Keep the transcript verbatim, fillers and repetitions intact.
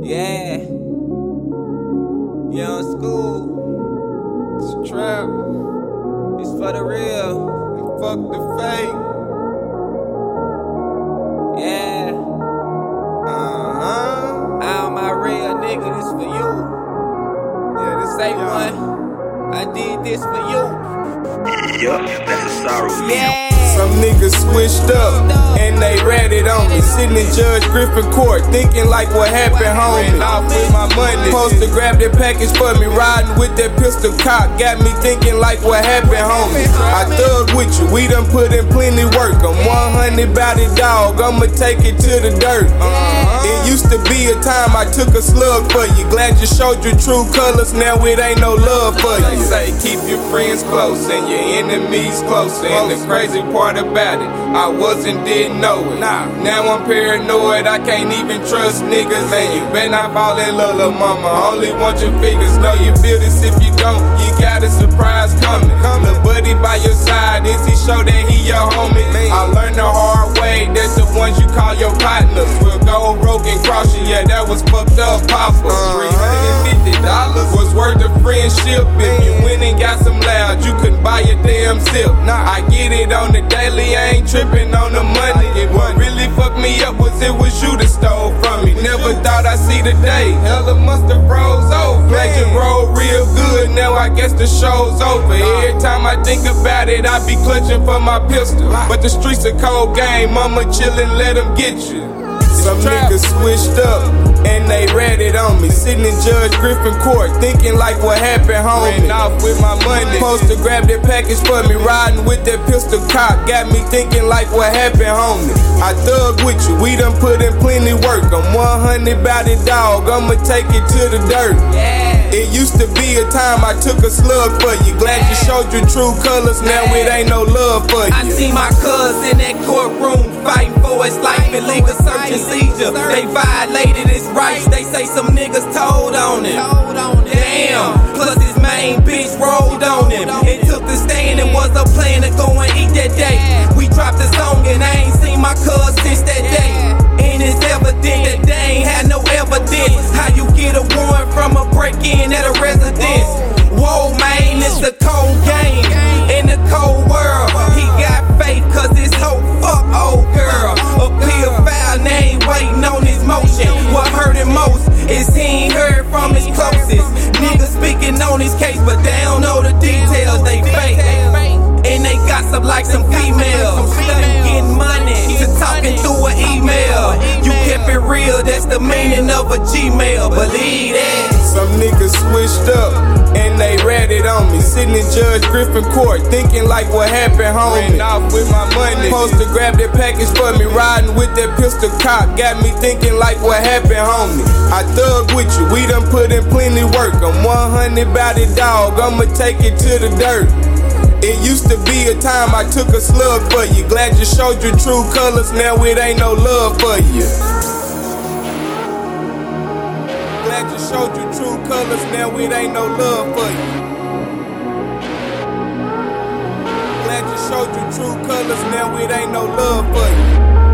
Yeah. Young school. It's a trap. It's for the real. And fuck the fake. Yeah. Uh-huh. All my real nigga, this for you. Yeah, this ain't yeah. one. I did this for you. Yup, that's a sorrow. Yeah. Some niggas switched up, and they ratted on me. Sitting in Judge Griffin court, thinking like what happened, homie. Off with my money, supposed to grab that package for me. Riding with that pistol cock, got me thinking like what happened, homie. I thug with you, we done put in plenty work. I'm one hundred bout it, dog, I'ma take it to the dirt. Uh-huh. It used to be a time I took a slug for you. Glad you showed your true colors, now it ain't no love for you. They say keep your friends close and your enemies closer. And the crazy part about it, I wasn't, didn't know it. Nah. Now I'm paranoid, I can't even trust niggas. And you better not fall in love, little mama. Only want your figures. Know you feel this if you don't, you got a surprise coming. Little buddy by your side, is he show that he your homie? I learned the hard way, that's the ones you call your partners. We'll go broke and cross you, yeah, that was fucked up, papa. three hundred fifty dollars was worth of friendship. If you went and got some loud, you couldn't buy a damn sip. I get it on the daily, I ain't tripping on the money. It what really fucked me up was it was you that stole from me. Never thought I'd see the day, hella musta froze over. Glad you rolled real good, now I guess the show's over. Every time I think about it, I be clutching for my pistol. But the streets a cold game, mama chillin', let them get you. Some niggas switched up, and they ratted on me. Sitting in Judge Griffin court, thinking like what happened, homie. Ran off with my money, supposed to grab that package for me. Riding with that pistol cock, got me thinking like what happened, homie. I thug with you, we done put in plenty work. I'm one hundred bout it, dog, I'ma take it to the dirt. Yeah. It used to be a time I took a slug for you. Glad you showed your true colors, now it ain't no love for you. I see my cuz in that courtroom fighting for his life, illegal search and seizure. They violated his rights, they say some niggas told on him. Damn, plus his main bitch rolled on him. It took the stand, it was a plan to go and eat that day. We dropped the song and I ain't seen my cuz since that day. And it's evident that they ain't had no evidence. How you get a warrant from a break-in at a residence? Whoa, man, it's a cold game in the cold world. He got faith cause his whole fuck old girl. A pill foul, now ain't waiting on his motion. What hurt him most is he ain't heard from his closest. Niggas speaking on his case, but they don't know the details, they fake. And they gossip like some females. Study getting money to talking through an email. You kept it real, that's the meaning of a Gmail. Believe that. Some niggas switched up, and they ratted on me. Sitting in Judge Griffin court, thinking like what happened, homie. Ran off with my money, supposed to grab that package for me. Riding with that pistol cock, got me thinking like what happened, homie. I thug with you, we done put in plenty work. I'm one hundred bout it, dog, I'ma take it to the dirt. It used to be a time I took a slug for you. Glad you showed your true colors, now it ain't no love for you. Glad you showed your true colors, now it ain't no love for you. Glad you showed your true colors, now it ain't no love for you.